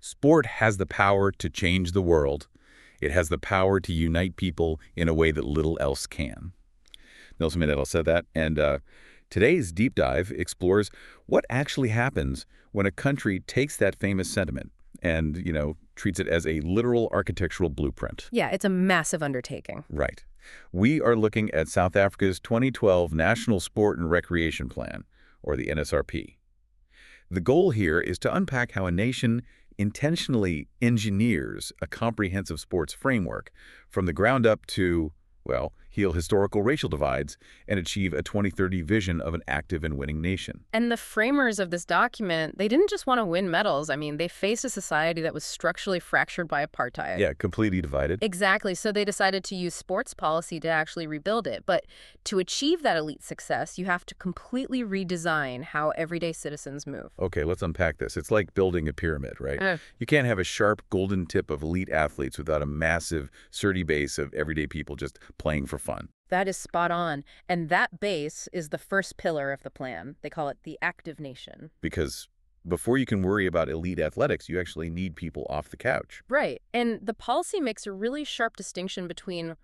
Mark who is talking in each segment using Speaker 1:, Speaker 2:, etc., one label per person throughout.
Speaker 1: Sport has the power to change the world. It has the power to unite people in a way that little else can. Nelson Mandela said that, and today's Deep Dive explores what actually happens when a country takes that famous sentiment and, treats it as a literal architectural blueprint.
Speaker 2: Yeah, it's a massive undertaking.
Speaker 1: Right. We are looking at South Africa's 2012 National Sport and Recreation Plan, or the NSRP. The goal here is to unpack how a nation intentionally engineers a comprehensive sports framework from the ground up to, well, heal historical racial divides and achieve a 2030 vision of an active and winning nation.
Speaker 2: And the framers of this document, they didn't just want to win medals. I mean, they faced a society that was structurally fractured by apartheid.
Speaker 1: Yeah, completely divided.
Speaker 2: Exactly. So they decided to use sports policy to actually rebuild it. But to achieve that elite success, you have to completely redesign how everyday citizens move.
Speaker 1: Okay, let's unpack this. It's like building a pyramid, right? You can't have a sharp golden tip of elite athletes without a massive, sturdy base of everyday people just playing for fun.
Speaker 2: That is spot on. And that base is the first pillar of the plan. They call it the active nation.
Speaker 1: Because before you can worry about elite athletics, you actually need people off the couch.
Speaker 2: Right. And the policy makes a really sharp distinction between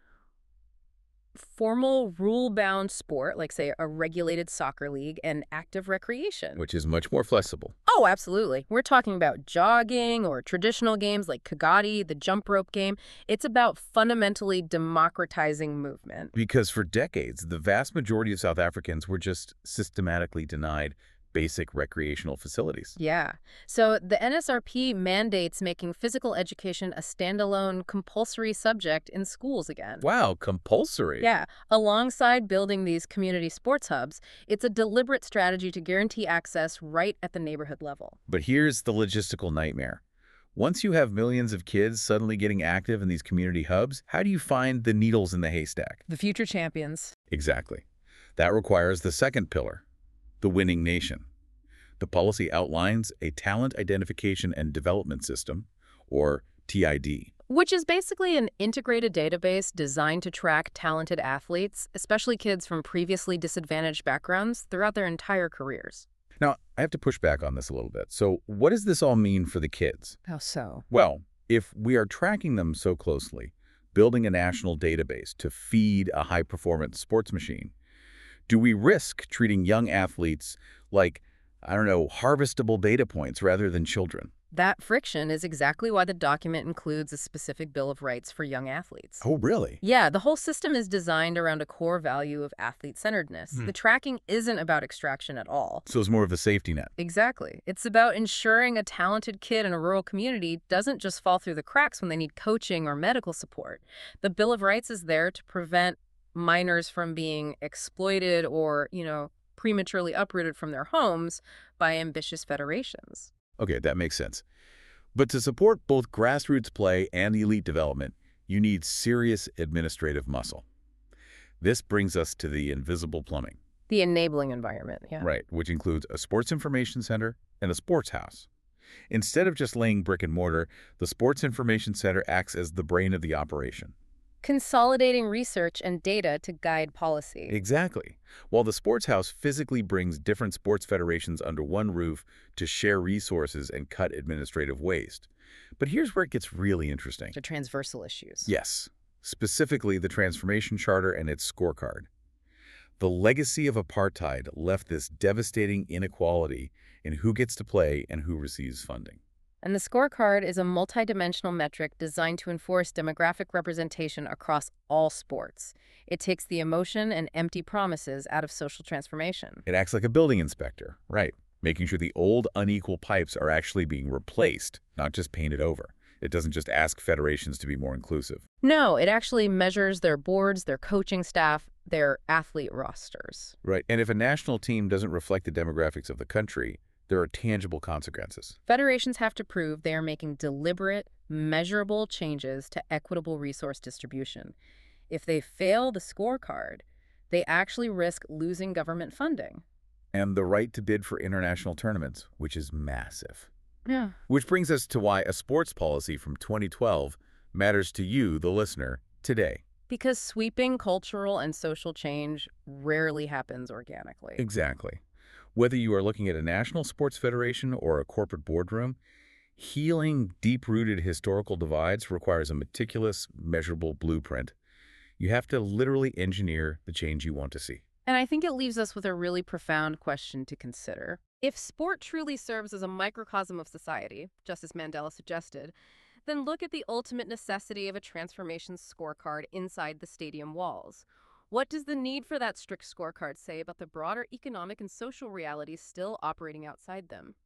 Speaker 2: formal rule-bound sport, like, say, a regulated soccer league, and active recreation.
Speaker 1: Which is much more flexible.
Speaker 2: Oh, absolutely. We're talking about jogging or traditional games like Kagadi, the jump rope game. It's about fundamentally democratizing movement.
Speaker 1: Because for decades, the vast majority of South Africans were just systematically denied basic recreational facilities.
Speaker 2: Yeah. So the NSRP mandates making physical education a standalone, compulsory subject in schools again.
Speaker 1: Wow, compulsory.
Speaker 2: Yeah. Alongside building these community sports hubs, it's a deliberate strategy to guarantee access right at the neighborhood level.
Speaker 1: But here's the logistical nightmare. Once you have millions of kids suddenly getting active in these community hubs, how do you find the needles in the haystack?
Speaker 2: The future champions.
Speaker 1: Exactly. That requires the second pillar, the winning nation. The policy outlines a talent identification and development system, or TID.
Speaker 2: Which is basically an integrated database designed to track talented athletes, especially kids from previously disadvantaged backgrounds, throughout their entire careers.
Speaker 1: Now, I have to push back on this a little bit. So what does this all mean for the kids?
Speaker 2: How so?
Speaker 1: Well, if we are tracking them so closely, building a national database to feed a high-performance sports machine, do we risk treating young athletes like, harvestable data points rather than children?
Speaker 2: That friction is exactly why the document includes a specific Bill of Rights for young athletes.
Speaker 1: Oh, really?
Speaker 2: Yeah, the whole system is designed around a core value of athlete-centeredness. The tracking isn't about extraction at all.
Speaker 1: So it's more of a safety net.
Speaker 2: Exactly. It's about ensuring a talented kid in a rural community doesn't just fall through the cracks when they need coaching or medical support. The Bill of Rights is there to prevent minors from being exploited or, prematurely uprooted from their homes by ambitious federations.
Speaker 1: Okay, that makes sense. But to support both grassroots play and elite development, you need serious administrative muscle. This brings us to the invisible plumbing.
Speaker 2: The enabling environment, yeah.
Speaker 1: Right, which includes a sports information center and a sports house. Instead of just laying brick and mortar, the Sports Information Center acts as the brain of the operation.
Speaker 2: Consolidating research and data to guide policy.
Speaker 1: Exactly. While the sports house physically brings different sports federations under one roof to share resources and cut administrative waste. But here's where it gets really interesting.
Speaker 2: The transversal issues.
Speaker 1: Yes, specifically the Transformation Charter and its scorecard. The legacy of apartheid left this devastating inequality in who gets to play and who receives funding.
Speaker 2: And the scorecard is a multidimensional metric designed to enforce demographic representation across all sports. It takes the emotion and empty promises out of social transformation.
Speaker 1: It acts like a building inspector, right, making sure the old unequal pipes are actually being replaced, not just painted over. It doesn't just ask federations to be more inclusive.
Speaker 2: No, it actually measures their boards, their coaching staff, their athlete rosters.
Speaker 1: Right, and if a national team doesn't reflect the demographics of the country, there are tangible consequences.
Speaker 2: Federations have to prove they are making deliberate, measurable changes to equitable resource distribution. If they fail the scorecard, they actually risk losing government funding.
Speaker 1: And the right to bid for international tournaments, which is massive.
Speaker 2: Yeah.
Speaker 1: Which brings us to why a sports policy from 2012 matters to you, the listener, today.
Speaker 2: Because sweeping cultural and social change rarely happens organically.
Speaker 1: Exactly. Whether you are looking at a national sports federation or a corporate boardroom, Healing deep-rooted historical divides requires a meticulous, measurable blueprint. You have to literally engineer the change you want to see.
Speaker 2: And I think it leaves us with a really profound question to consider. If sport truly serves as a microcosm of society, just as Mandela suggested, then look at the ultimate necessity of a transformation scorecard inside the stadium walls. What does the need for that strict scorecard say about the broader economic and social realities still operating outside them?